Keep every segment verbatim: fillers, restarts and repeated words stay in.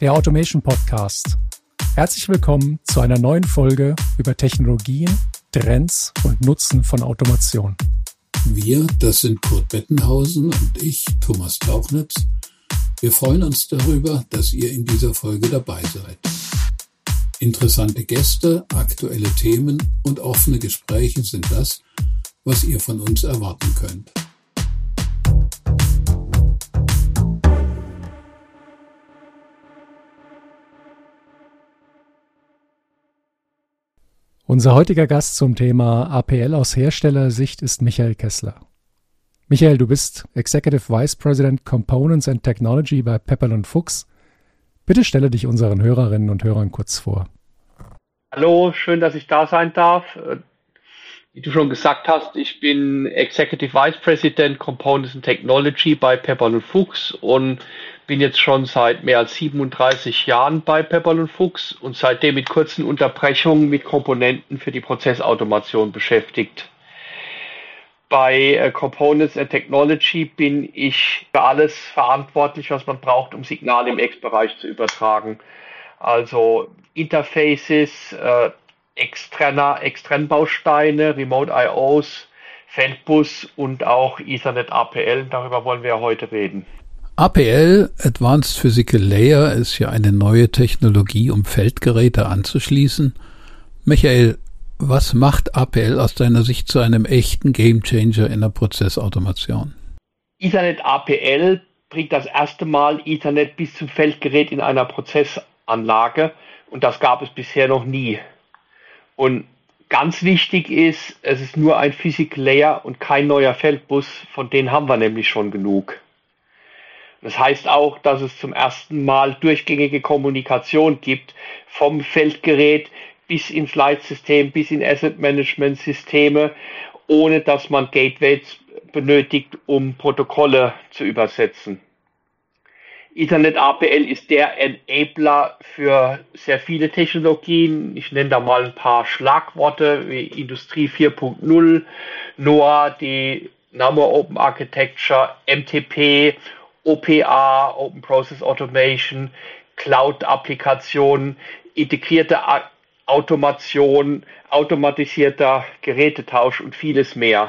der Automation Podcast. Herzlich willkommen zu einer neuen Folge über Technologien, Trends und Nutzen von Automation. Wir, das sind Kurt Bettenhausen und ich, Thomas Tauchnitz. Wir freuen uns darüber, dass ihr in dieser Folge dabei seid. Interessante Gäste, aktuelle Themen und offene Gespräche sind das, was ihr von uns erwarten könnt. Unser heutiger Gast zum Thema A P L aus Herstellersicht ist Michael Kessler. Michael, du bist Executive Vice President Components and Technology bei Pepperl und Fuchs. Bitte stelle dich unseren Hörerinnen und Hörern kurz vor. Hallo, schön, dass ich da sein darf. Wie du schon gesagt hast, ich bin Executive Vice President Components and Technology bei Pepperl und Fuchs und bin jetzt schon seit mehr als siebenunddreißig Jahren bei Pepperl und Fuchs und seitdem mit kurzen Unterbrechungen mit Komponenten für die Prozessautomation beschäftigt. Bei Components and Technology bin ich für alles verantwortlich, was man braucht, um Signale im X-Bereich zu übertragen. Also Interfaces, äh, externer, Externbausteine, Remote I Os, Feldbus und auch Ethernet A P L. Darüber wollen wir heute reden. A P L, Advanced Physical Layer, ist ja eine neue Technologie, um Feldgeräte anzuschließen. Michael, was macht A P L aus deiner Sicht zu einem echten Gamechanger in der Prozessautomation? Ethernet A P L bringt das erste Mal Ethernet bis zum Feldgerät in einer Prozessanlage und das gab es bisher noch nie. Und ganz wichtig ist, es ist nur ein Physical Layer und kein neuer Feldbus, von denen haben wir nämlich schon genug. Das heißt auch, dass es zum ersten Mal durchgängige Kommunikation gibt vom Feldgerät bis ins Leitsystem, bis in Asset-Management-Systeme, ohne dass man Gateways benötigt, um Protokolle zu übersetzen. Ethernet A P L ist der Enabler für sehr viele Technologien. Ich nenne da mal ein paar Schlagworte wie Industrie vier Punkt null, NOAA, die Number Open Architecture, M T P, O P A, Open Process Automation, Cloud-Applikationen, integrierte Automation, automatisierter Gerätetausch und vieles mehr.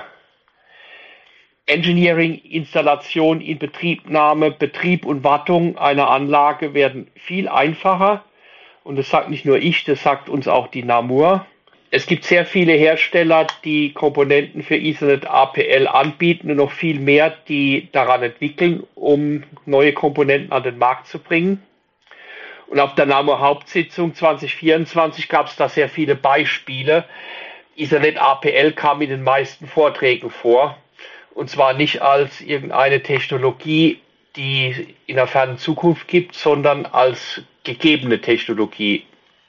Engineering, Installation, Inbetriebnahme, Betrieb und Wartung einer Anlage werden viel einfacher. Und das sagt nicht nur ich, das sagt uns auch die Namur. Es gibt sehr viele Hersteller, die Komponenten für Ethernet A P L anbieten und noch viel mehr, die daran entwickeln, um neue Komponenten an den Markt zu bringen. Und auf der Namur Hauptsitzung zwanzig vierundzwanzig gab es da sehr viele Beispiele. Ethernet A P L kam in den meisten Vorträgen vor. Und zwar nicht als irgendeine Technologie, die in der fernen Zukunft gibt, sondern als gegebene Technologie.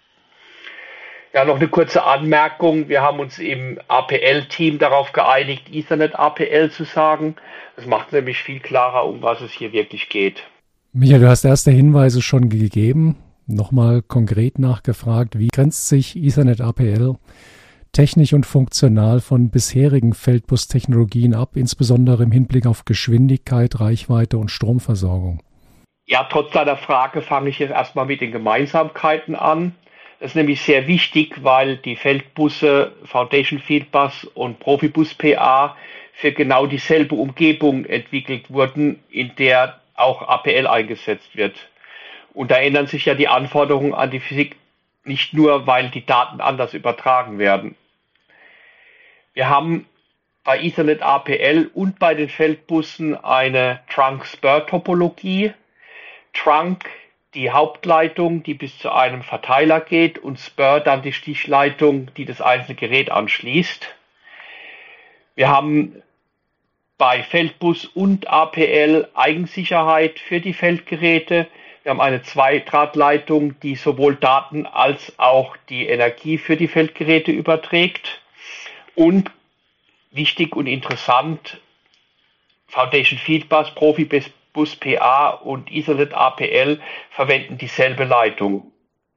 Ja, noch eine kurze Anmerkung. Wir haben uns im A P L-Team darauf geeinigt, Ethernet A P L zu sagen. Das macht nämlich viel klarer, um was es hier wirklich geht. Michael, du hast erste Hinweise schon gegeben. Nochmal konkret nachgefragt, wie grenzt sich Ethernet A P L technisch und funktional von bisherigen Feldbus-Technologien ab, insbesondere im Hinblick auf Geschwindigkeit, Reichweite und Stromversorgung? Ja, trotz deiner Frage fange ich jetzt erstmal mit den Gemeinsamkeiten an. Das ist nämlich sehr wichtig, weil die Feldbusse Foundation Fieldbus und Profibus P A für genau dieselbe Umgebung entwickelt wurden, in der auch A P L eingesetzt wird. Und da ändern sich ja die Anforderungen an die Physik nicht nur, weil die Daten anders übertragen werden. Wir haben bei Ethernet A P L und bei den Feldbussen eine Trunk-Spur-Topologie. Trunk, die Hauptleitung, die bis zu einem Verteiler geht, und Spur dann die Stichleitung, die das einzelne Gerät anschließt. Wir haben bei Feldbus und A P L Eigensicherheit für die Feldgeräte. Wir haben eine Zweidrahtleitung, die sowohl Daten als auch die Energie für die Feldgeräte überträgt. Und wichtig und interessant, Foundation Fieldbus, Profibus P A und Ethernet A P L verwenden dieselbe Leitung.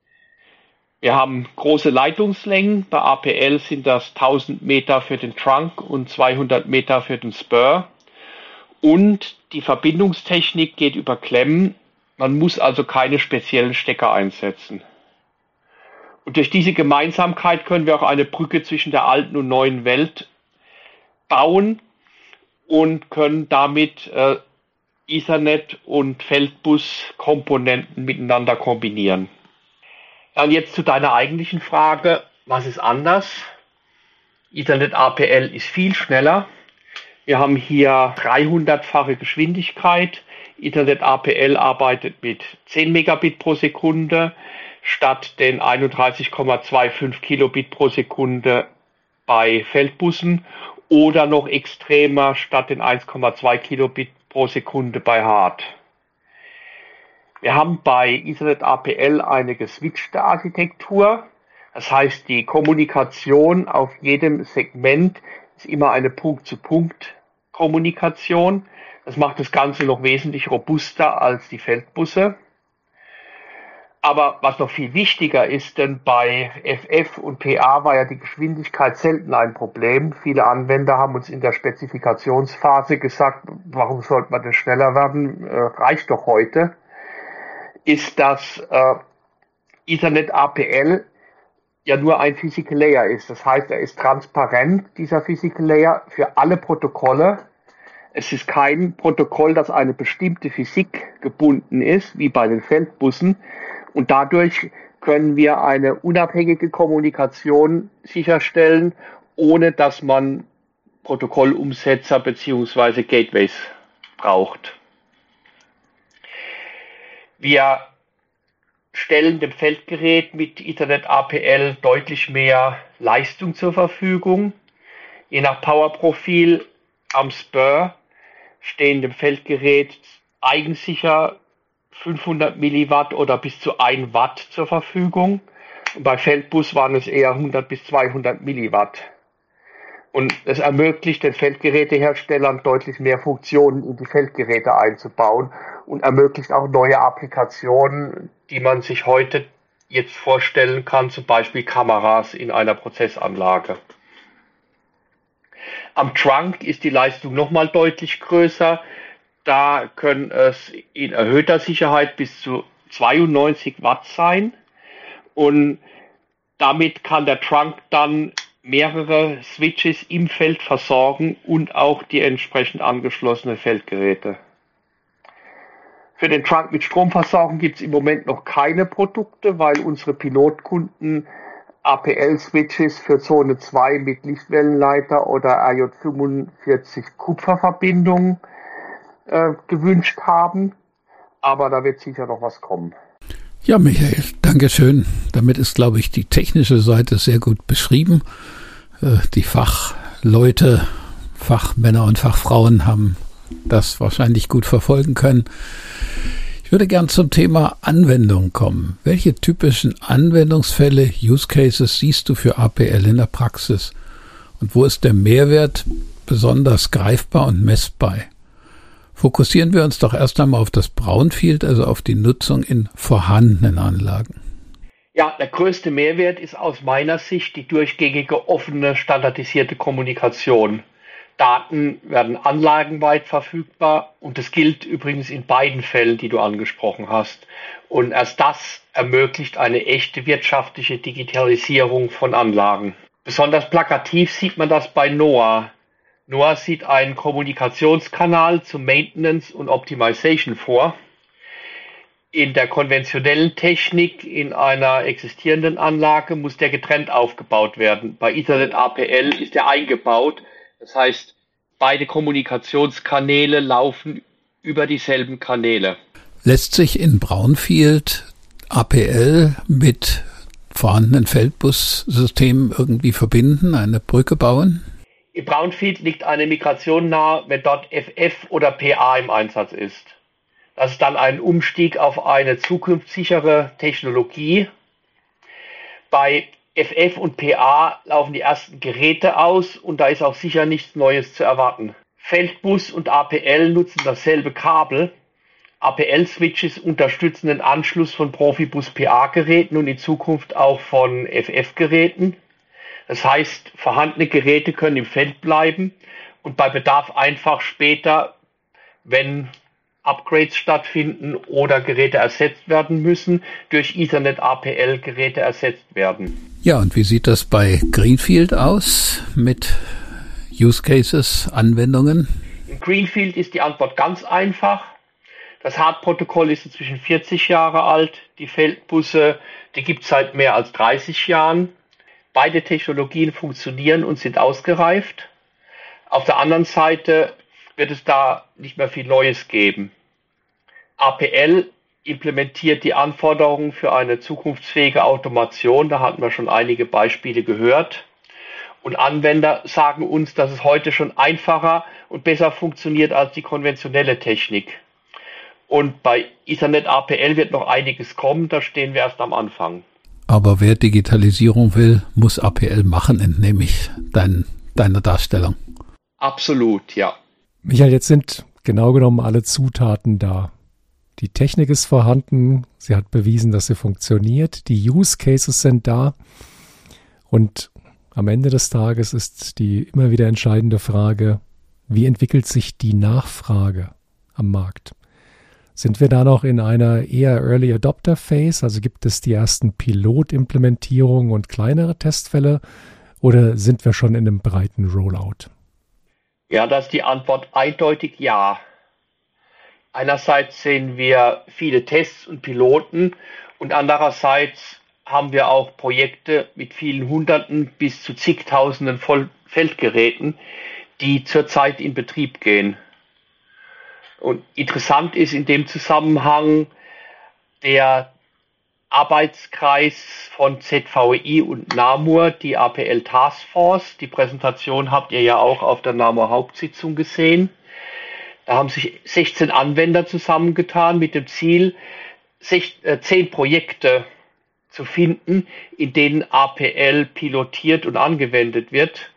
Wir haben große Leitungslängen. Bei A P L sind das tausend Meter für den Trunk und zweihundert Meter für den Spur. Und die Verbindungstechnik geht über Klemmen. Man muss also keine speziellen Stecker einsetzen. Und durch diese Gemeinsamkeit können wir auch eine Brücke zwischen der alten und neuen Welt bauen und können damit äh, Ethernet und Feldbus-Komponenten miteinander kombinieren. Ja, und jetzt zu deiner eigentlichen Frage, was ist anders? Ethernet A P L ist viel schneller. Wir haben hier dreihundertfache Geschwindigkeit. Ethernet A P L arbeitet mit zehn Megabit pro Sekunde statt den einunddreißig Komma fünfundzwanzig Kilobit pro Sekunde bei Feldbussen oder noch extremer statt den eins Komma zwei Kilobit pro Sekunde bei Hard. Wir haben bei Ethernet A P L eine geswitchte Architektur. Das heißt, die Kommunikation auf jedem Segment ist immer eine Punkt-zu-Punkt-Kommunikation. Das macht das Ganze noch wesentlich robuster als die Feldbusse. Aber was noch viel wichtiger ist, denn bei F F und P A war ja die Geschwindigkeit selten ein Problem. Viele Anwender haben uns in der Spezifikationsphase gesagt, warum sollte man denn schneller werden? Äh, reicht doch heute. Ist das äh, Ethernet A P L ja nur ein Physical Layer ist. Das heißt, er ist transparent, dieser Physical Layer, für alle Protokolle. Es ist kein Protokoll, das eine bestimmte Physik gebunden ist, wie bei den Feldbussen. Und dadurch können wir eine unabhängige Kommunikation sicherstellen, ohne dass man Protokollumsetzer bzw. Gateways braucht. Wir stellen dem Feldgerät mit Ethernet A P L deutlich mehr Leistung zur Verfügung. Je nach Powerprofil am Spur stehen dem Feldgerät eigensicher fünfhundert Milliwatt oder bis zu ein Watt zur Verfügung. Und bei Feldbus waren es eher hundert bis zweihundert Milliwatt. Und es ermöglicht den Feldgeräteherstellern deutlich mehr Funktionen in die Feldgeräte einzubauen und ermöglicht auch neue Applikationen, die man sich heute jetzt vorstellen kann, zum Beispiel Kameras in einer Prozessanlage. Am Trunk ist die Leistung nochmal deutlich größer. Da können es in erhöhter Sicherheit bis zu zweiundneunzig Watt sein. Und damit kann der Trunk dann mehrere Switches im Feld versorgen und auch die entsprechend angeschlossenen Feldgeräte. Für den Trunk mit Stromversorgung gibt es im Moment noch keine Produkte, weil unsere Pilotkunden A P L-Switches für Zone zwei mit Lichtwellenleiter oder R J fünfundvierzig Kupferverbindungen äh, gewünscht haben. Aber da wird sicher noch was kommen. Ja, Michael, Dankeschön. Damit ist, glaube ich, die technische Seite sehr gut beschrieben. Die Fachleute, Fachmänner und Fachfrauen haben das wahrscheinlich gut verfolgen können. Ich würde gern zum Thema Anwendung kommen. Welche typischen Anwendungsfälle, Use Cases siehst du für A P L in der Praxis? Und wo ist der Mehrwert besonders greifbar und messbar? Fokussieren wir uns doch erst einmal auf das Brownfield, also auf die Nutzung in vorhandenen Anlagen. Ja, der größte Mehrwert ist aus meiner Sicht die durchgängige, offene, standardisierte Kommunikation. Daten werden anlagenweit verfügbar und das gilt übrigens in beiden Fällen, die du angesprochen hast. Und erst das ermöglicht eine echte wirtschaftliche Digitalisierung von Anlagen. Besonders plakativ sieht man das bei NOAA. NOAA sieht einen Kommunikationskanal zum Maintenance und Optimization vor. In der konventionellen Technik in einer existierenden Anlage muss der getrennt aufgebaut werden. Bei Ethernet A P L ist er eingebaut. Das heißt, beide Kommunikationskanäle laufen über dieselben Kanäle. Lässt sich in Brownfield A P L mit vorhandenen Feldbussystemen irgendwie verbinden, eine Brücke bauen? Im Brownfield liegt eine Migration nahe, wenn dort F F oder P A im Einsatz ist. Das ist dann ein Umstieg auf eine zukunftssichere Technologie. Bei F F und P A laufen die ersten Geräte aus und da ist auch sicher nichts Neues zu erwarten. Feldbus und A P L nutzen dasselbe Kabel. A P L-Switches unterstützen den Anschluss von Profibus-P A-Geräten und in Zukunft auch von F F-Geräten. Das heißt, vorhandene Geräte können im Feld bleiben und bei Bedarf einfach später, wenn Upgrades stattfinden oder Geräte ersetzt werden müssen, durch Ethernet A P L Geräte ersetzt werden. Ja, und wie sieht das bei Greenfield aus mit Use Cases, Anwendungen? Im Greenfield ist die Antwort ganz einfach. Das H A R T-Protokoll ist inzwischen vierzig Jahre alt. Die Feldbusse, die gibt es seit mehr als dreißig Jahren. Beide Technologien funktionieren und sind ausgereift. Auf der anderen Seite wird es da nicht mehr viel Neues geben. A P L implementiert die Anforderungen für eine zukunftsfähige Automation. Da hatten wir schon einige Beispiele gehört. Und Anwender sagen uns, dass es heute schon einfacher und besser funktioniert als die konventionelle Technik. Und bei Ethernet A P L wird noch einiges kommen, da stehen wir erst am Anfang. Aber wer Digitalisierung will, muss A P L machen, entnehme ich dein, deiner Darstellung. Absolut, ja. Michael, jetzt sind genau genommen alle Zutaten da. Die Technik ist vorhanden, sie hat bewiesen, dass sie funktioniert, die Use Cases sind da und am Ende des Tages ist die immer wieder entscheidende Frage, wie entwickelt sich die Nachfrage am Markt? Sind wir da noch in einer eher Early Adopter Phase, also gibt es die ersten Pilotimplementierungen und kleinere Testfälle oder sind wir schon in einem breiten Rollout? Ja, da ist die Antwort eindeutig ja. Einerseits sehen wir viele Tests und Piloten und andererseits haben wir auch Projekte mit vielen Hunderten bis zu zigtausenden Feldgeräten, die zurzeit in Betrieb gehen. Und interessant ist in dem Zusammenhang der Arbeitskreis von Z V E I und NAMUR, die A P L Taskforce. Die Präsentation habt ihr ja auch auf der NAMUR Hauptsitzung gesehen. Da haben sich sechzehn Anwender zusammengetan mit dem Ziel, zehn Projekte zu finden, in denen A P L pilotiert und angewendet wird.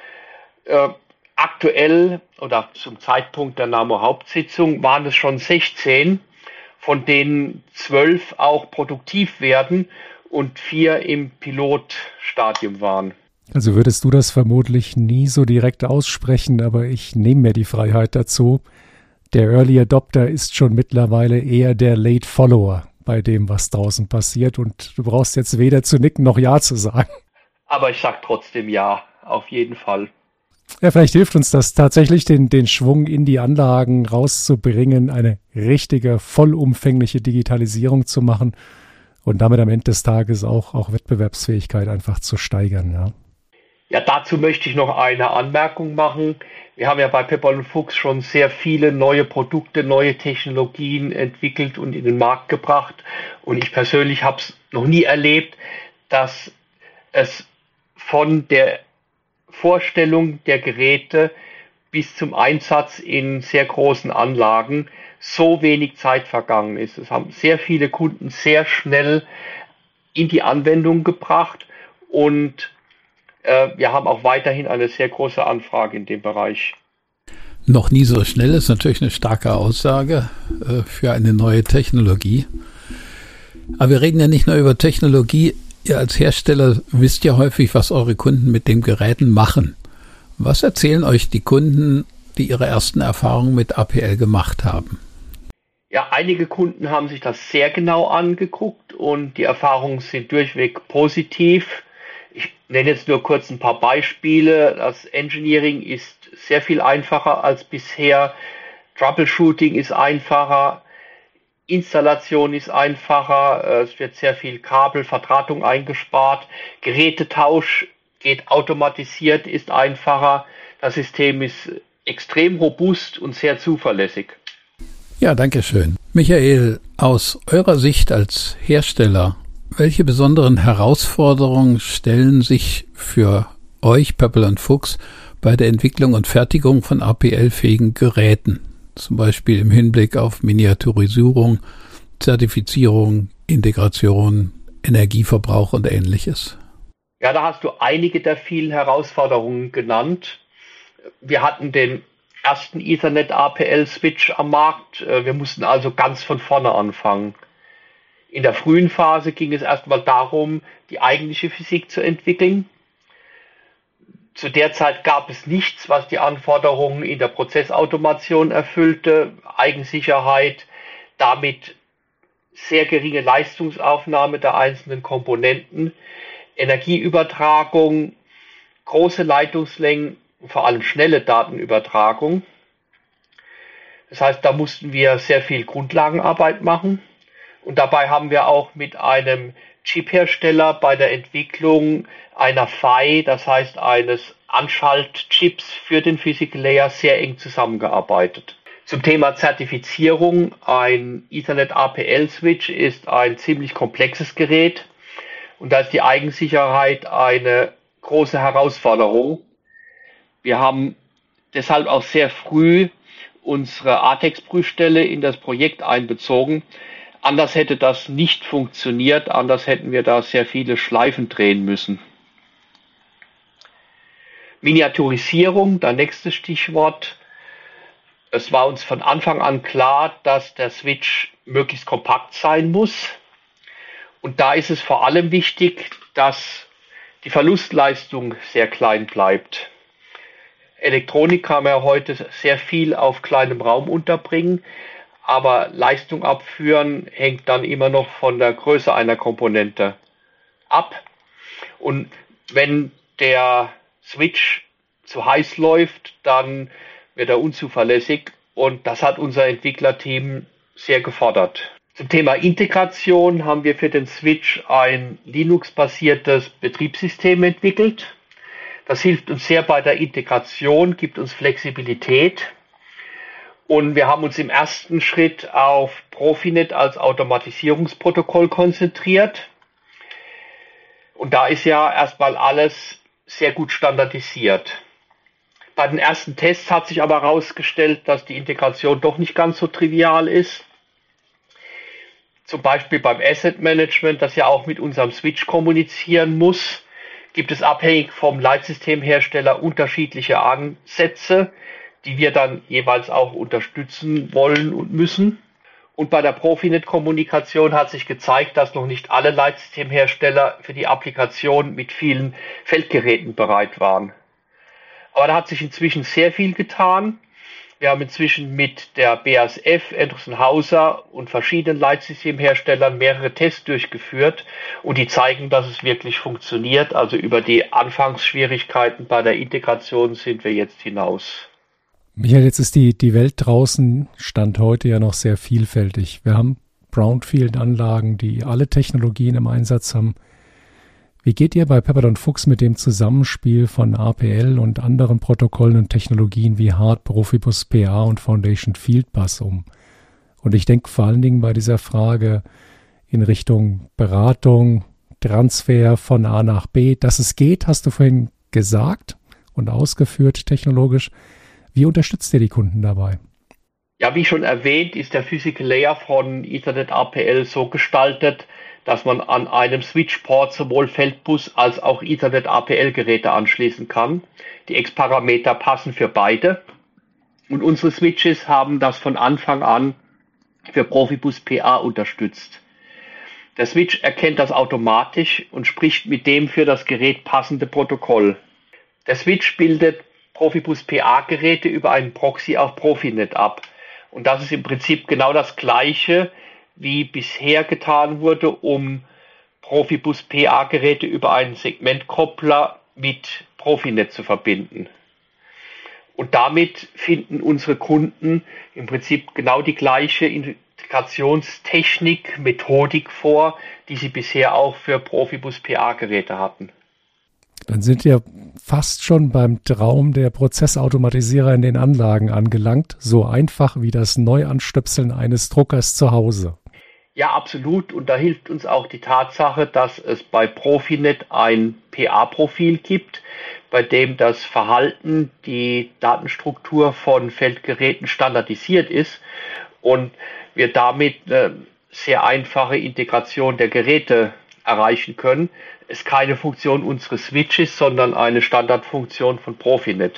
Äh, aktuell oder zum Zeitpunkt der NAMUR Hauptsitzung waren es schon sechzehn, von denen zwölf auch produktiv werden und vier im Pilotstadium waren. Also würdest du das vermutlich nie so direkt aussprechen, aber ich nehme mir die Freiheit dazu. Der Early Adopter ist schon mittlerweile eher der Late Follower bei dem, was draußen passiert und du brauchst jetzt weder zu nicken noch Ja zu sagen. Aber ich sage trotzdem Ja, auf jeden Fall. Ja, vielleicht hilft uns das tatsächlich, den, den Schwung in die Anlagen rauszubringen, eine richtige, vollumfängliche Digitalisierung zu machen und damit am Ende des Tages auch, auch Wettbewerbsfähigkeit einfach zu steigern. Ja. Ja, dazu möchte ich noch eine Anmerkung machen. Wir haben ja bei Pepperl und Fuchs schon sehr viele neue Produkte, neue Technologien entwickelt und in den Markt gebracht. Und ich persönlich habe es noch nie erlebt, dass es von der Vorstellung der Geräte bis zum Einsatz in sehr großen Anlagen so wenig Zeit vergangen ist. Es haben sehr viele Kunden sehr schnell in die Anwendung gebracht und äh, wir haben auch weiterhin eine sehr große Anfrage in dem Bereich. Noch nie so schnell ist natürlich eine starke Aussage äh, für eine neue Technologie. Aber wir reden ja nicht nur über Technologie. Ihr als Hersteller wisst ja häufig, was eure Kunden mit den Geräten machen. Was erzählen euch die Kunden, die ihre ersten Erfahrungen mit A P L gemacht haben? Ja, einige Kunden haben sich das sehr genau angeguckt und die Erfahrungen sind durchweg positiv. Ich nenne jetzt nur kurz ein paar Beispiele. Das Engineering ist sehr viel einfacher als bisher. Troubleshooting ist einfacher. Installation ist einfacher, es wird sehr viel Kabelverdrahtung eingespart, Gerätetausch geht automatisiert, ist einfacher, das System ist extrem robust und sehr zuverlässig. Ja, danke schön. Michael, aus eurer Sicht als Hersteller, welche besonderen Herausforderungen stellen sich für euch, Pepperl und Fuchs, bei der Entwicklung und Fertigung von A P L-fähigen Geräten? Zum Beispiel im Hinblick auf Miniaturisierung, Zertifizierung, Integration, Energieverbrauch und Ähnliches. Ja, da hast du einige der vielen Herausforderungen genannt. Wir hatten den ersten Ethernet A P L-Switch am Markt. Wir mussten also ganz von vorne anfangen. In der frühen Phase ging es erstmal darum, die eigentliche Physik zu entwickeln. Zu der Zeit gab es nichts, was die Anforderungen in der Prozessautomation erfüllte. Eigensicherheit, damit sehr geringe Leistungsaufnahme der einzelnen Komponenten, Energieübertragung, große Leitungslängen und vor allem schnelle Datenübertragung. Das heißt, da mussten wir sehr viel Grundlagenarbeit machen. Und dabei haben wir auch mit einem Chiphersteller bei der Entwicklung einer F I, das heißt eines Anschaltchips für den Physical Layer, sehr eng zusammengearbeitet. Zum Thema Zertifizierung: Ein Ethernet A P L-Switch ist ein ziemlich komplexes Gerät und da ist die Eigensicherheit eine große Herausforderung. Wir haben deshalb auch sehr früh unsere A T E X-Prüfstelle in das Projekt einbezogen. Anders hätte das nicht funktioniert, anders hätten wir da sehr viele Schleifen drehen müssen. Miniaturisierung, das nächste Stichwort. Es war uns von Anfang an klar, dass der Switch möglichst kompakt sein muss. Und da ist es vor allem wichtig, dass die Verlustleistung sehr klein bleibt. Elektronik kann man ja heute sehr viel auf kleinem Raum unterbringen, aber Leistung abführen hängt dann immer noch von der Größe einer Komponente ab. Und wenn der Switch zu heiß läuft, dann wird er unzuverlässig und das hat unser Entwicklerteam sehr gefordert. Zum Thema Integration haben wir für den Switch ein Linux-basiertes Betriebssystem entwickelt. Das hilft uns sehr bei der Integration, gibt uns Flexibilität. Und wir haben uns im ersten Schritt auf Profinet als Automatisierungsprotokoll konzentriert. Und da ist ja erstmal alles sehr gut standardisiert. Bei den ersten Tests hat sich aber herausgestellt, dass die Integration doch nicht ganz so trivial ist. Zum Beispiel beim Asset Management, das ja auch mit unserem Switch kommunizieren muss, gibt es abhängig vom Leitsystemhersteller unterschiedliche Ansätze, die wir dann jeweils auch unterstützen wollen und müssen. Und bei der Profinet-Kommunikation hat sich gezeigt, dass noch nicht alle Leitsystemhersteller für die Applikation mit vielen Feldgeräten bereit waren. Aber da hat sich inzwischen sehr viel getan. Wir haben inzwischen mit der B A S F, Endresen-Hauser und verschiedenen Leitsystemherstellern mehrere Tests durchgeführt und die zeigen, dass es wirklich funktioniert. Also über die Anfangsschwierigkeiten bei der Integration sind wir jetzt hinaus. Michael, jetzt ist die, die Welt draußen, Stand heute, ja noch sehr vielfältig. Wir haben Brownfield-Anlagen, die alle Technologien im Einsatz haben. Wie geht ihr bei Peppert und Fuchs mit dem Zusammenspiel von A P L und anderen Protokollen und Technologien wie Hard, Profibus P A und Foundation Fieldbus um? Und ich denke vor allen Dingen bei dieser Frage in Richtung Beratung, Transfer von A nach B. Dass es geht, hast du vorhin gesagt und ausgeführt technologisch. Wie unterstützt ihr die Kunden dabei? Ja, wie schon erwähnt, ist der Physical Layer von Ethernet A P L so gestaltet, dass man an einem Switchport sowohl Feldbus als auch Ethernet A P L-Geräte anschließen kann. Die X-Parameter passen für beide. Und unsere Switches haben das von Anfang an für Profibus P A unterstützt. Der Switch erkennt das automatisch und spricht mit dem für das Gerät passende Protokoll. Der Switch bildet Profibus P A-Geräte über einen Proxy auf Profinet ab. Und das ist im Prinzip genau das Gleiche, wie bisher getan wurde, um Profibus P A-Geräte über einen Segmentkoppler mit Profinet zu verbinden. Und damit finden unsere Kunden im Prinzip genau die gleiche Integrationstechnik, Methodik vor, die sie bisher auch für Profibus P A-Geräte hatten. Dann sind wir fast schon beim Traum der Prozessautomatisierer in den Anlagen angelangt, so einfach wie das Neuanstöpseln eines Druckers zu Hause. Ja, absolut. Und da hilft uns auch die Tatsache, dass es bei Profinet ein P A-Profil gibt, bei dem das Verhalten, die Datenstruktur von Feldgeräten standardisiert ist und wir damit eine sehr einfache Integration der Geräte erreichen können. Es ist keine Funktion unseres Switches, sondern eine Standardfunktion von Profinet.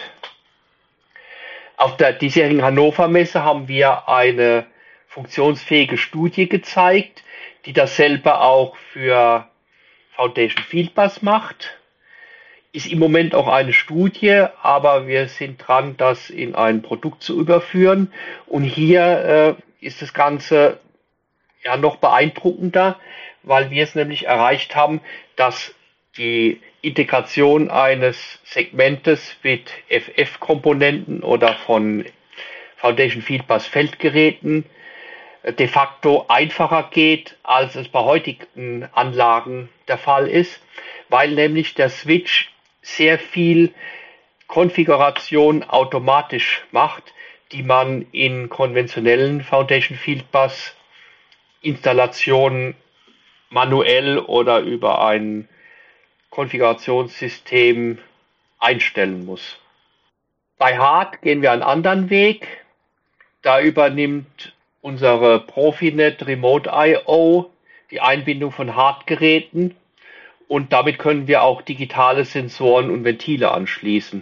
Auf der diesjährigen Hannover Messe haben wir eine funktionsfähige Studie gezeigt, die dasselbe auch für Foundation Fieldbus macht. ist im Moment auch eine Studie, aber wir sind dran, das in ein Produkt zu überführen. Und hier äh, ist das Ganze ja noch beeindruckender, weil wir es nämlich erreicht haben, dass die Integration eines Segmentes mit F F-Komponenten oder von Foundation Fieldbus Feldgeräten de facto einfacher geht, als es bei heutigen Anlagen der Fall ist, weil nämlich der Switch sehr viel Konfiguration automatisch macht, die man in konventionellen Foundation Fieldbus Installationen manuell oder über ein Konfigurationssystem einstellen muss. Bei Hard gehen wir einen anderen Weg. Da übernimmt unsere Profinet Remote I O die Einbindung von Hard-Geräten und damit können wir auch digitale Sensoren und Ventile anschließen.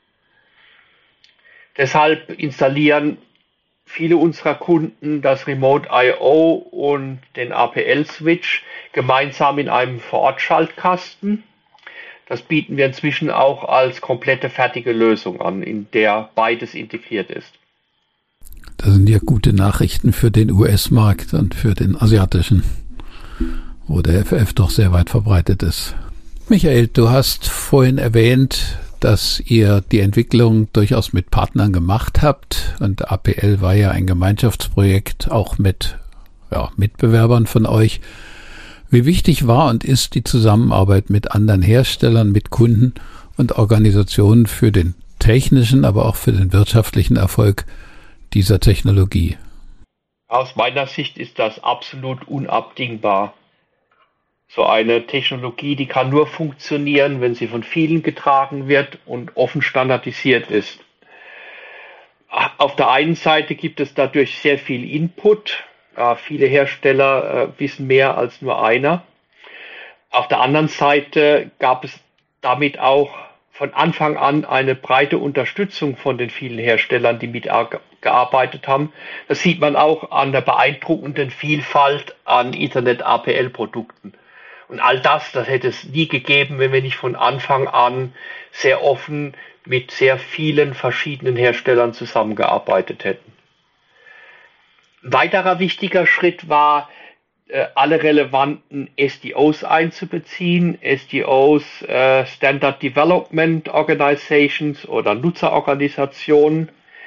Deshalb installieren viele unserer Kunden das Remote I O und den A P L-Switch gemeinsam in einem Vor-Ort-Schaltkasten. Das bieten wir inzwischen auch als komplette fertige Lösung an, in der beides integriert ist. Das sind ja gute Nachrichten für den U S-Markt und für den asiatischen, wo der F F doch sehr weit verbreitet ist. Michael, du hast vorhin erwähnt, dass ihr die Entwicklung durchaus mit Partnern gemacht habt und A P L war ja ein Gemeinschaftsprojekt, auch mit ja, Mitbewerbern von euch. Wie wichtig war und ist die Zusammenarbeit mit anderen Herstellern, mit Kunden und Organisationen für den technischen, aber auch für den wirtschaftlichen Erfolg dieser Technologie? Aus meiner Sicht ist das absolut unabdingbar. So eine Technologie, die kann nur funktionieren, wenn sie von vielen getragen wird und offen standardisiert ist. Auf der einen Seite gibt es dadurch sehr viel Input. Ja, viele Hersteller äh, wissen mehr als nur einer. Auf der anderen Seite gab es damit auch von Anfang an eine breite Unterstützung von den vielen Herstellern, die mitgearbeitet haben. Das sieht man auch an der beeindruckenden Vielfalt an Ethernet-A P L-Produkten. Und all das, das hätte es nie gegeben, wenn wir nicht von Anfang an sehr offen mit sehr vielen verschiedenen Herstellern zusammengearbeitet hätten. Ein weiterer wichtiger Schritt war, alle relevanten S D Os einzubeziehen. S D Os, äh, Standard Development Organizations oder Nutzerorganisationen.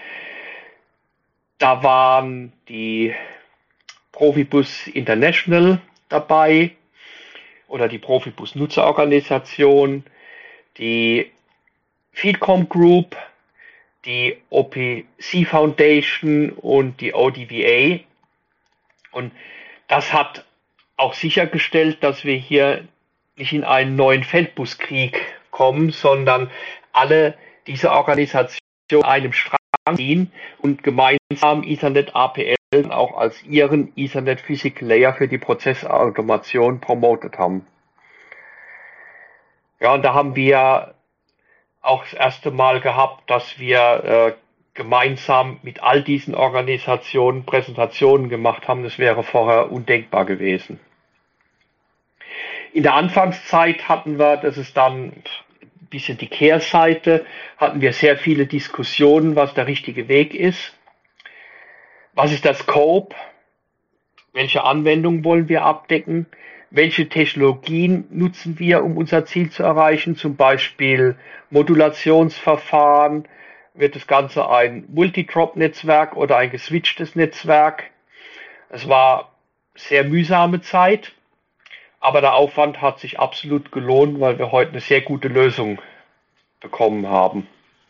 Da waren die Profibus International dabei oder die Profibus Nutzerorganisation, die Feedcom Group, die O P C Foundation und die O D V A. Und das hat auch sichergestellt, dass wir hier nicht in einen neuen Feldbuskrieg kommen, sondern alle diese Organisationen an einem Strang ziehen und gemeinsam Ethernet A P L auch als ihren Ethernet Physical Layer für die Prozessautomation promotet haben. Ja, und da haben wir auch das erste Mal gehabt, dass wir äh, gemeinsam mit all diesen Organisationen Präsentationen gemacht haben. Das wäre vorher undenkbar gewesen. In der Anfangszeit hatten wir, das ist dann ein bisschen die Kehrseite, hatten wir sehr viele Diskussionen, was der richtige Weg ist. Was ist der Scope? Welche Anwendungen wollen wir abdecken? Welche Technologien nutzen wir, um unser Ziel zu erreichen? Zum Beispiel Modulationsverfahren. Wird das Ganze ein Multidrop-Netzwerk oder ein geswitchtes Netzwerk? Es war sehr mühsame Zeit, aber der Aufwand hat sich absolut gelohnt, weil wir heute eine sehr gute Lösung bekommen haben.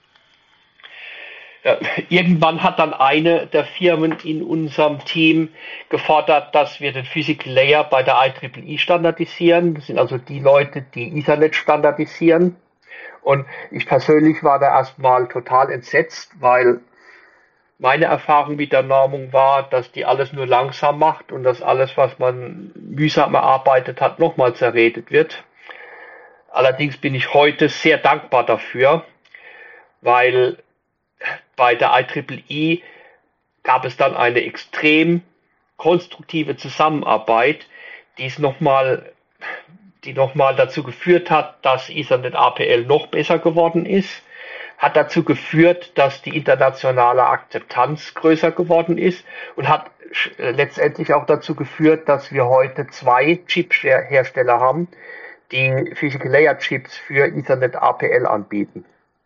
Ja, irgendwann hat dann eine der Firmen in unserem Team gefordert, dass wir den Physical Layer bei der I E E E standardisieren. Das sind also die Leute, die Ethernet standardisieren. Und ich persönlich war da erstmal total entsetzt, weil meine Erfahrung mit der Normung war, dass die alles nur langsam macht und dass alles, was man mühsam erarbeitet hat, nochmal zerredet wird. Allerdings bin ich heute sehr dankbar dafür, weil bei der I E E E gab es dann eine extrem konstruktive Zusammenarbeit, die es nochmal die nochmal dazu geführt hat, dass Ethernet A P L noch besser geworden ist, hat dazu geführt, dass die internationale Akzeptanz größer geworden ist und hat letztendlich auch dazu geführt, dass wir heute zwei Chip-Hersteller haben, die Physical Layer Chips für Ethernet A P L anbieten.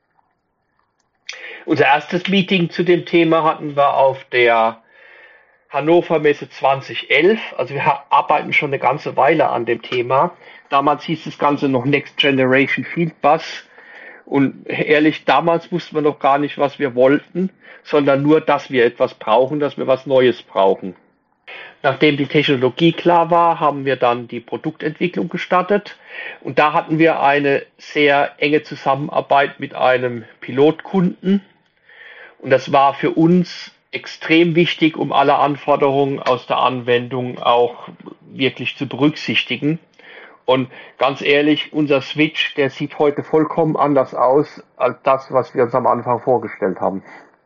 Unser erstes Meeting zu dem Thema hatten wir auf der Hannover Messe zwanzig elf. Also wir arbeiten schon eine ganze Weile an dem Thema. Damals hieß das Ganze noch Next Generation Field Bus. Und ehrlich, damals wussten wir noch gar nicht, was wir wollten, sondern nur, dass wir etwas brauchen, dass wir was Neues brauchen. Nachdem die Technologie klar war, haben wir dann die Produktentwicklung gestartet. Und da hatten wir eine sehr enge Zusammenarbeit mit einem Pilotkunden. Und das war für uns extrem wichtig, um alle Anforderungen aus der Anwendung auch wirklich zu berücksichtigen. Und ganz ehrlich, unser Switch, der sieht heute vollkommen anders aus als das, was wir uns am Anfang vorgestellt haben.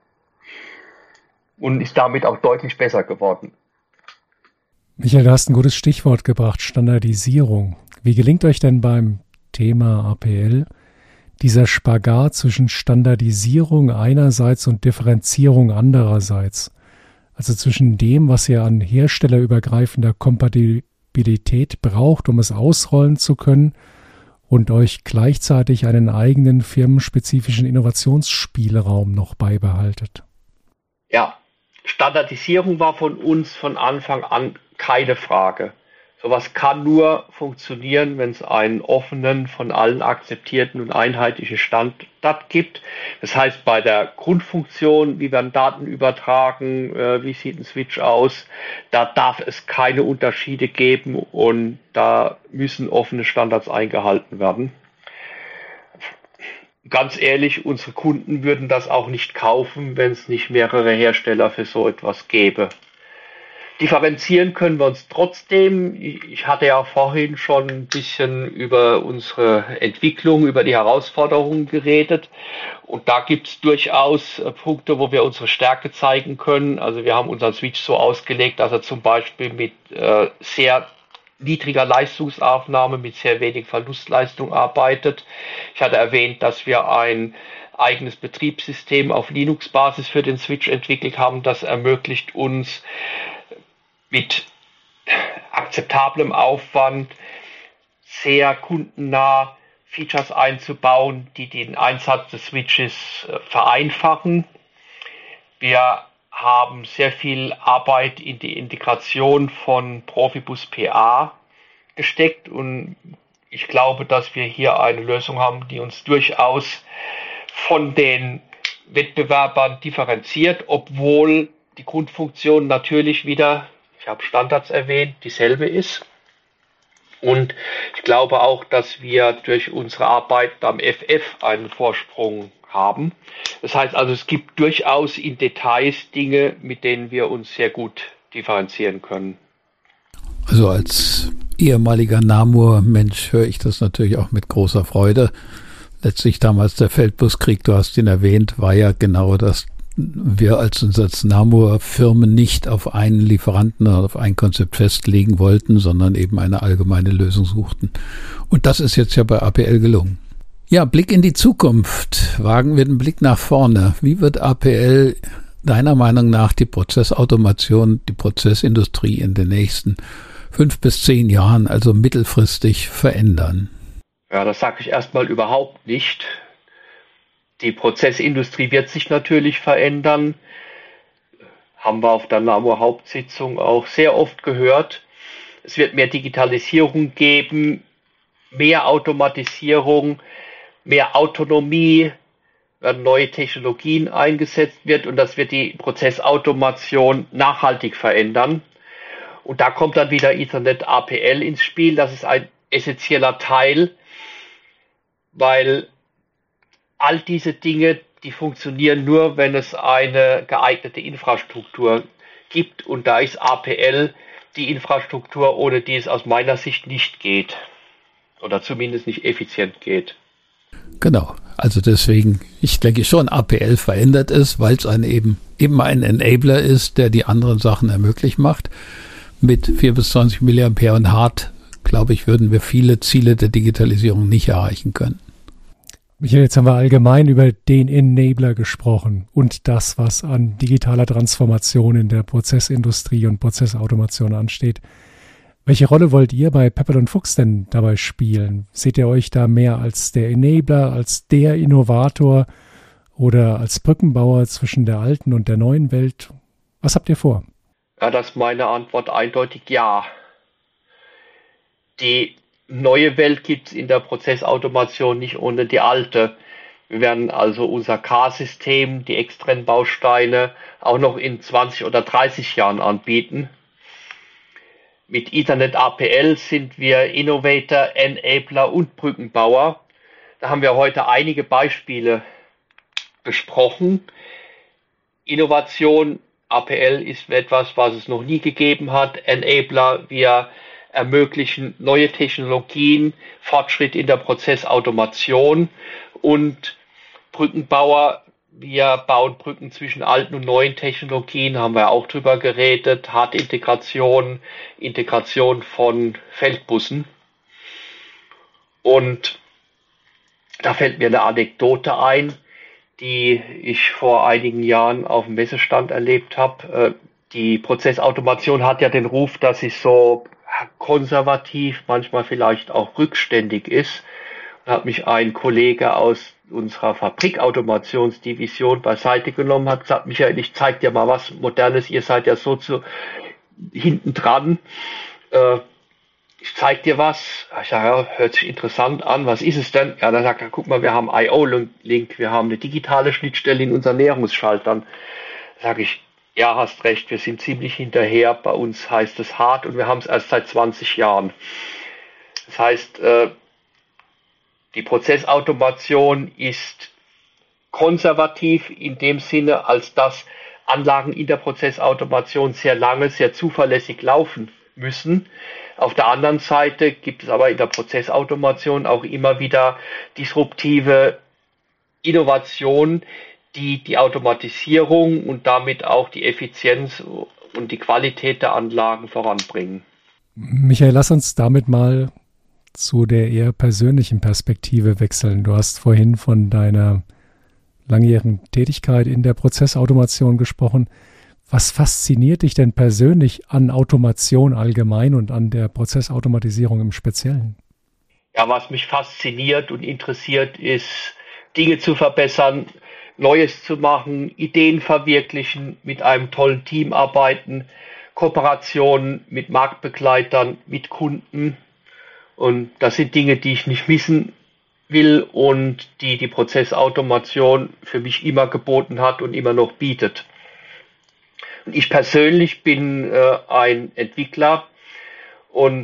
Und ist damit auch deutlich besser geworden. Michael, du hast ein gutes Stichwort gebracht, Standardisierung. Wie gelingt euch denn beim Thema A P L dieser Spagat zwischen Standardisierung einerseits und Differenzierung andererseits? Also zwischen dem, was ihr an herstellerübergreifender Kompatibilität braucht, um es ausrollen zu können, und euch gleichzeitig einen eigenen firmenspezifischen Innovationsspielraum noch beibehaltet. Ja, Standardisierung war von uns von Anfang an keine Frage. Sowas kann nur funktionieren, wenn es einen offenen, von allen akzeptierten und einheitlichen Standard gibt. Das heißt, bei der Grundfunktion, wie werden Daten übertragen, äh, wie sieht ein Switch aus, da darf es keine Unterschiede geben und da müssen offene Standards eingehalten werden. Ganz ehrlich, unsere Kunden würden das auch nicht kaufen, wenn es nicht mehrere Hersteller für so etwas gäbe. Differenzieren können wir uns trotzdem. Ich hatte ja vorhin schon ein bisschen über unsere Entwicklung, über die Herausforderungen geredet. Und da gibt es durchaus Punkte, wo wir unsere Stärke zeigen können. Also wir haben unseren Switch so ausgelegt, dass er zum Beispiel mit äh, sehr niedriger Leistungsaufnahme, mit sehr wenig Verlustleistung arbeitet. Ich hatte erwähnt, dass wir ein eigenes Betriebssystem auf Linux-Basis für den Switch entwickelt haben. Das ermöglicht uns, mit akzeptablem Aufwand sehr kundennah Features einzubauen, die den Einsatz des Switches vereinfachen. Wir haben sehr viel Arbeit in die Integration von Profibus P A gesteckt und ich glaube, dass wir hier eine Lösung haben, die uns durchaus von den Wettbewerbern differenziert, obwohl die Grundfunktion natürlich wieder, ich habe Standards erwähnt, dieselbe ist. Und ich glaube auch, dass wir durch unsere Arbeit am F F einen Vorsprung haben. Das heißt also, es gibt durchaus in Details Dinge, mit denen wir uns sehr gut differenzieren können. Also als ehemaliger Namur-Mensch höre ich das natürlich auch mit großer Freude. Letztlich damals der Feldbuskrieg, du hast ihn erwähnt, war ja genau das. Wir als uns als Namur-Firmen nicht auf einen Lieferanten oder auf ein Konzept festlegen wollten, sondern eben eine allgemeine Lösung suchten. Und das ist jetzt ja bei A P L gelungen. Ja, Blick in die Zukunft. Wagen wir den Blick nach vorne. Wie wird A P L deiner Meinung nach die Prozessautomation, die Prozessindustrie in den nächsten fünf bis zehn Jahren, also mittelfristig, verändern? Ja, das sage ich erstmal überhaupt nicht. Die Prozessindustrie wird sich natürlich verändern. Haben wir auf der Namur Hauptsitzung auch sehr oft gehört. Es wird mehr Digitalisierung geben, mehr Automatisierung, mehr Autonomie, werden neue Technologien eingesetzt wird und das wird die Prozessautomation nachhaltig verändern. Und da kommt dann wieder Ethernet A P L ins Spiel. Das ist ein essentieller Teil, weil all diese Dinge, die funktionieren nur, wenn es eine geeignete Infrastruktur gibt. Und da ist A P L die Infrastruktur, ohne die es aus meiner Sicht nicht geht. Oder zumindest nicht effizient geht. Genau. Also deswegen, ich denke schon, A P L verändert es, weil es ein eben, eben ein Enabler ist, der die anderen Sachen ermöglicht macht. Mit vier bis zwanzig Milliampere und hart glaube ich, würden wir viele Ziele der Digitalisierung nicht erreichen können. Michael, jetzt haben wir allgemein über den Enabler gesprochen und das, was an digitaler Transformation in der Prozessindustrie und Prozessautomation ansteht. Welche Rolle wollt ihr bei Peppel und Fuchs denn dabei spielen? Seht ihr euch da mehr als der Enabler, als der Innovator oder als Brückenbauer zwischen der alten und der neuen Welt? Was habt ihr vor? Ja, das ist meine Antwort eindeutig ja. Die neue Welt gibt es in der Prozessautomation nicht ohne die alte. Wir werden also unser K-System, die externen Bausteine auch noch in zwanzig oder dreißig Jahren anbieten. Mit Ethernet A P L sind wir Innovator, Enabler und Brückenbauer. Da haben wir heute einige Beispiele besprochen. Innovation, A P L ist etwas, was es noch nie gegeben hat. Enabler, wir ermöglichen neue Technologien, Fortschritt in der Prozessautomation, und Brückenbauer, wir bauen Brücken zwischen alten und neuen Technologien, haben wir auch drüber geredet, Hardintegration, Integration von Feldbussen. Und da fällt mir eine Anekdote ein, die ich vor einigen Jahren auf dem Messestand erlebt habe. Die Prozessautomation hat ja den Ruf, dass sie so konservativ, manchmal vielleicht auch rückständig ist. Da hat mich ein Kollege aus unserer Fabrikautomationsdivision beiseite genommen, hat gesagt: Michael, ich zeig dir mal was Modernes, ihr seid ja so zu hinten dran. Äh, ich zeig dir was. Ich sage, ja, hört sich interessant an, was ist es denn? Ja, dann sagt er, guck mal, wir haben I O-Link, wir haben eine digitale Schnittstelle in unseren Näherungsschaltern. Da sage ich, ja, hast recht, wir sind ziemlich hinterher. Bei uns heißt es hart und wir haben es erst seit zwanzig Jahren. Das heißt, die Prozessautomation ist konservativ in dem Sinne, als dass Anlagen in der Prozessautomation sehr lange, sehr zuverlässig laufen müssen. Auf der anderen Seite gibt es aber in der Prozessautomation auch immer wieder disruptive Innovationen, die die Automatisierung und damit auch die Effizienz und die Qualität der Anlagen voranbringen. Michael, lass uns damit mal zu der eher persönlichen Perspektive wechseln. Du hast vorhin von deiner langjährigen Tätigkeit in der Prozessautomation gesprochen. Was fasziniert dich denn persönlich an Automation allgemein und an der Prozessautomatisierung im Speziellen? Ja, was mich fasziniert und interessiert, ist, Dinge zu verbessern, Neues zu machen, Ideen verwirklichen, mit einem tollen Team arbeiten, Kooperationen mit Marktbegleitern, mit Kunden. Und das sind Dinge, die ich nicht missen will und die die Prozessautomation für mich immer geboten hat und immer noch bietet. Und ich persönlich bin äh, ein Entwickler und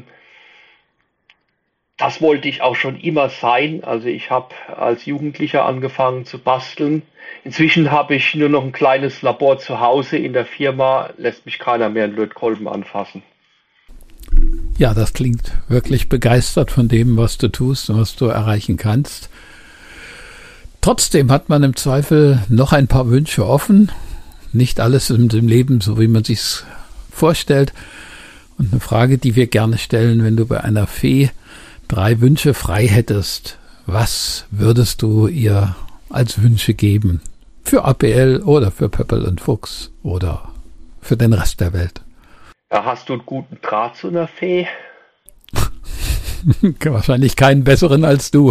das wollte ich auch schon immer sein. Also ich habe als Jugendlicher angefangen zu basteln. Inzwischen habe ich nur noch ein kleines Labor zu Hause. In der Firma lässt mich keiner mehr einen Lötkolben anfassen. Ja, das klingt wirklich begeistert von dem, was du tust und was du erreichen kannst. Trotzdem hat man im Zweifel noch ein paar Wünsche offen. Nicht alles im Leben, so wie man sich's vorstellt. Und eine Frage, die wir gerne stellen, wenn du bei einer Fee drei Wünsche frei hättest, was würdest du ihr als Wünsche geben? Für A P L oder für Peppel und Fuchs oder für den Rest der Welt? Ja, hast du einen guten Draht zu einer Fee? Wahrscheinlich keinen besseren als du.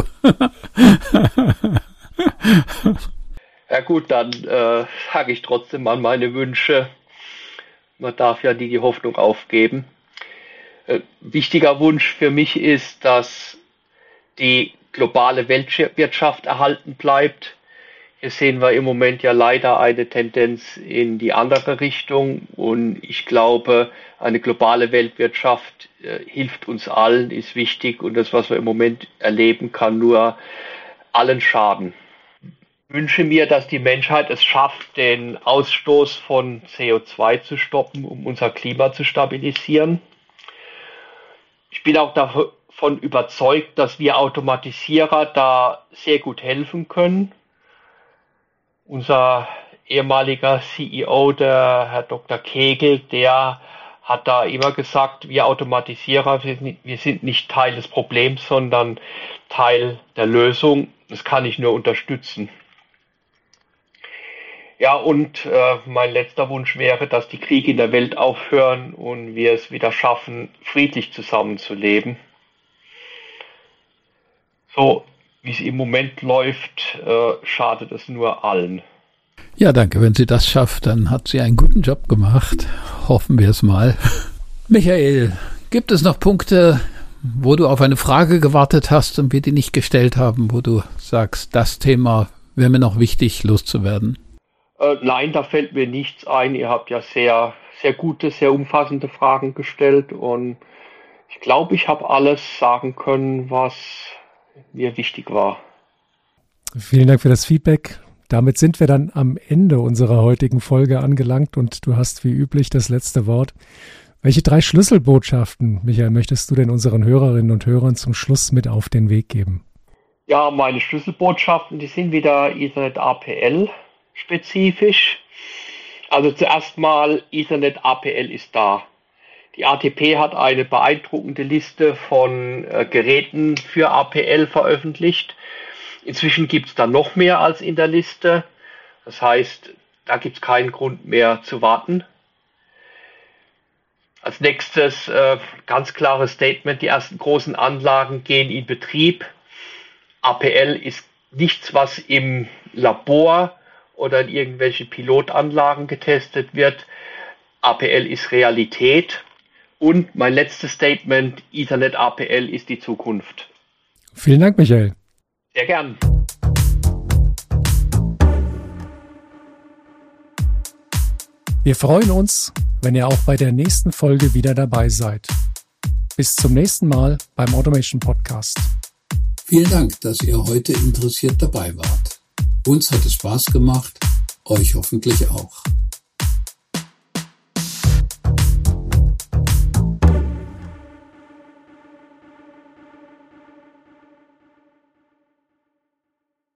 Ja gut, dann äh, sage ich trotzdem an meine Wünsche. Man darf ja nie die Hoffnung aufgeben. Äh, wichtiger Wunsch für mich ist, dass die globale Weltwirtschaft erhalten bleibt. Hier sehen wir im Moment ja leider eine Tendenz in die andere Richtung und ich glaube, eine globale Weltwirtschaft äh, hilft uns allen, ist wichtig und das, was wir im Moment erleben, kann nur allen schaden. Ich wünsche mir, dass die Menschheit es schafft, den Ausstoß von C O zwei zu stoppen, um unser Klima zu stabilisieren. Ich bin auch davon überzeugt, dass wir Automatisierer da sehr gut helfen können. Unser ehemaliger C E O, der Herr Doktor Kegel, der hat da immer gesagt, wir Automatisierer, wir sind nicht Teil des Problems, sondern Teil der Lösung. Das kann ich nur unterstützen. Ja, und äh, mein letzter Wunsch wäre, dass die Kriege in der Welt aufhören und wir es wieder schaffen, friedlich zusammenzuleben. So wie es im Moment läuft, äh, schadet es nur allen. Ja, danke. Wenn sie das schafft, dann hat sie einen guten Job gemacht. Hoffen wir es mal. Michael, gibt es noch Punkte, wo du auf eine Frage gewartet hast und wir die nicht gestellt haben, wo du sagst, das Thema wäre mir noch wichtig loszuwerden? Äh, nein, da fällt mir nichts ein. Ihr habt ja sehr, sehr gute, sehr umfassende Fragen gestellt und ich glaube, ich habe alles sagen können, was mir wichtig war. Vielen Dank für das Feedback. Damit sind wir dann am Ende unserer heutigen Folge angelangt und du hast wie üblich das letzte Wort. Welche drei Schlüsselbotschaften, Michael, möchtest du denn unseren Hörerinnen und Hörern zum Schluss mit auf den Weg geben? Ja, meine Schlüsselbotschaften, die sind wieder Ethernet A P L spezifisch. Also zuerst mal, Ethernet A P L ist da. Die A T P hat eine beeindruckende Liste von äh, Geräten für A P L veröffentlicht. Inzwischen gibt es da noch mehr als in der Liste. Das heißt, da gibt es keinen Grund mehr zu warten. Als nächstes äh, ganz klares Statement, die ersten großen Anlagen gehen in Betrieb. A P L ist nichts, was im Labor oder in irgendwelchen Pilotanlagen getestet wird. A P L ist Realität. Und mein letztes Statement, Ethernet A P L ist die Zukunft. Vielen Dank, Michael. Sehr gern. Wir freuen uns, wenn ihr auch bei der nächsten Folge wieder dabei seid. Bis zum nächsten Mal beim Automation Podcast. Vielen Dank, dass ihr heute interessiert dabei wart. Uns hat es Spaß gemacht, euch hoffentlich auch.